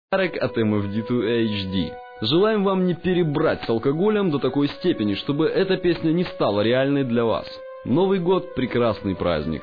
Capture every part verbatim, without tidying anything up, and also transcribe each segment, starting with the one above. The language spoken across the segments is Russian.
Подарок от эм эф ди два эйч ди. Желаем вам не перебрать с алкоголем до такой степени, чтобы эта песня не стала реальной для вас. Новый год – прекрасный праздник.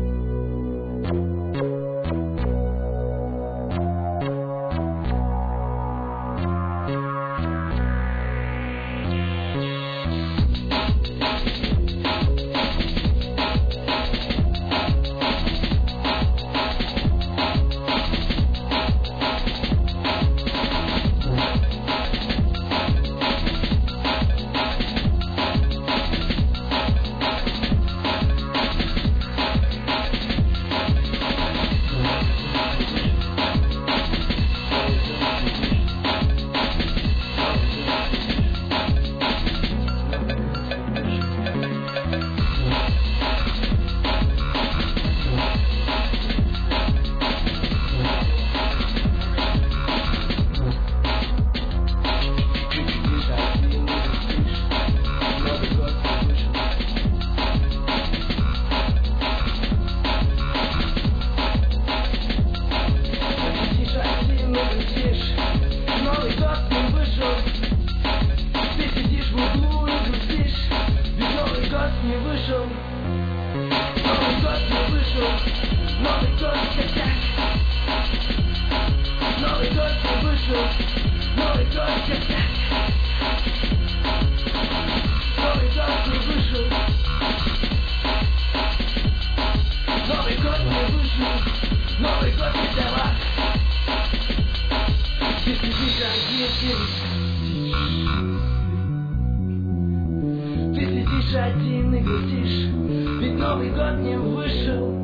Ты сидишь один и грустишь, ведь Новый год не вышел.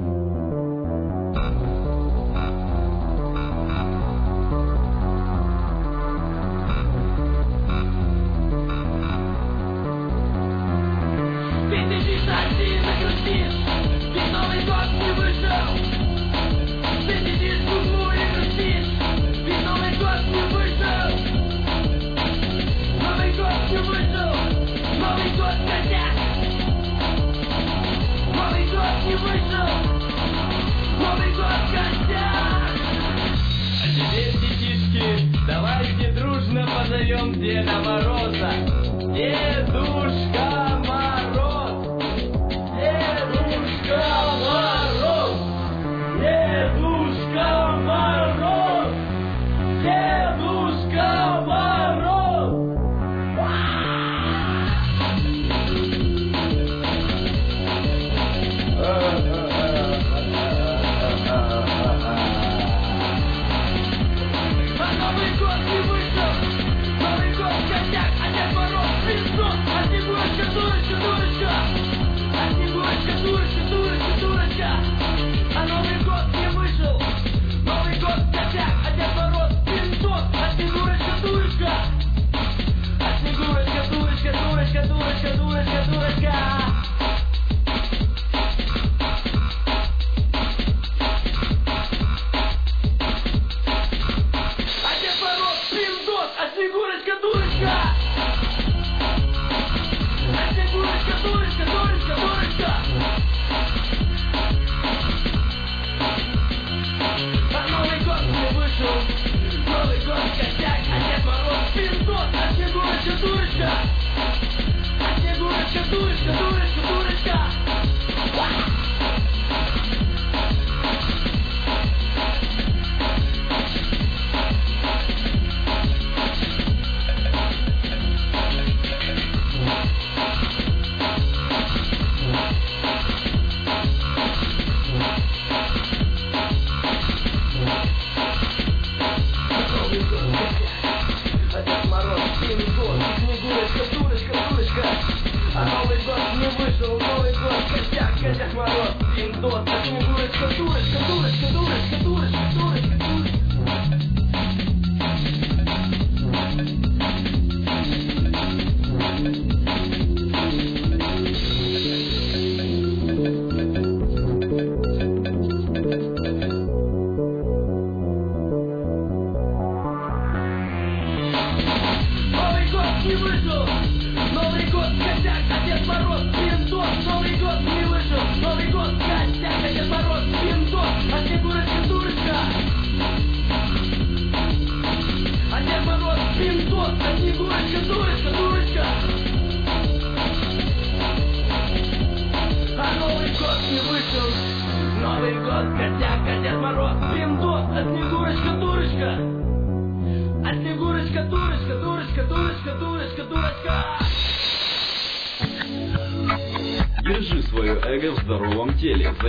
Ты сидишь один и грустишь, ведь Новый год не вышел. Ты сидишь в углу и грустишь, ведь Новый год не вышел. Новый год не вышел. Новый год косяк. Новый год не вышел. Новый год косяк. А теперь, детишки, давайте дружно позовем Деда Мороза. Дедушка Мороз. Дедушка Мороз. Дедушка Мороз. Дедушка Мороз. А Новый год не вышел. Новый год косяк, а Дед Мороз Христос. А Снегурочка, дурочка, дурочка. А Снегурочка, дурочка, дурочка, дурочка. А Новый год не вышел. Новый год косяк, а Дед Мороз Христос. А Снегурочка, дурочка. А Снегурочка, дурочка, дурочка, дурочка, дурочка, дурочка. Снегурочка, дурочка! А Снегурочка, дурочка, дурочка, дурочка! А Новый год не вышел. Новый год косяк, а Дед Мороз пиздос. А Снегурочка, дурочка! А Снегурочка, дурочка, дурочка, дурочка! А Новый год не вышел, Новый год косяк, а Дед Мороз пиндос. А Снегурочка, дурочка, дурочка, дурочка, дурочка, дурочка, дурочка. Новый год не вышел. Новый год косяк, а Дед Мороз пиндос. Новый год не вышел. Новый год косяк, а Дед Мороз пиндос. А Снегурочка, дурочка. а Снегурочка, дурочка, дурочка. А Новый год не вышел. Новый год, котяка, Дед Мороз, пиндос, а Снегурочка, дурочка. А Снегурочка, дурочка, дурочка, дурочка, дурочка, дурочка. Держи свое эго в здоровом теле.